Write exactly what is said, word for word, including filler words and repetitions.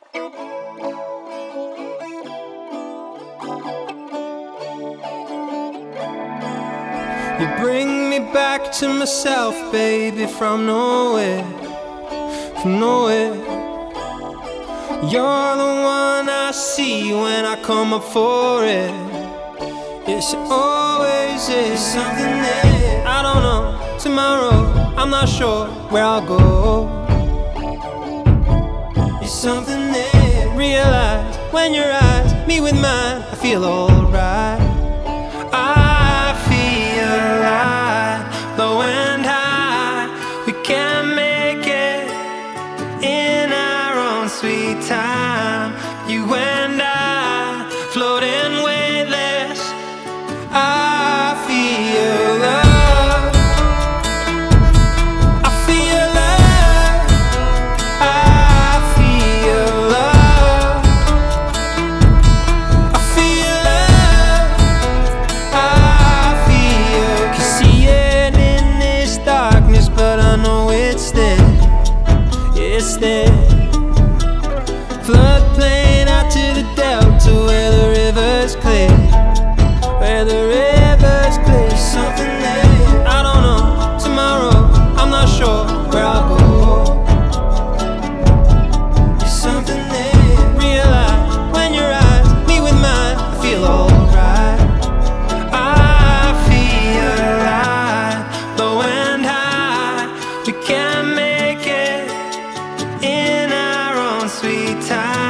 You bring me back to myself, baby, from nowhere, from nowhere. You're the one I see when I come up for it. Yes, you always is something there. I don't know, tomorrow, I'm not sure where I'll go. It's something there. Realize when your eyes meet with mine, I feel alright. I feel alive, low and high. We can make it in our own sweet time. You and I, floating weightless. I feel love. I feel love. I feel love. I feel love. I feel. Can see it in this darkness, but I know it's there. It's there. Floodplain out to the delta where the river's clear, where the river's clear. Something there. I don't know, tomorrow, I'm not sure where I'll go. There's something there. Realize when your eyes meet with mine, I feel alright. I feel alive, low and high. We can make it in our own sweet time.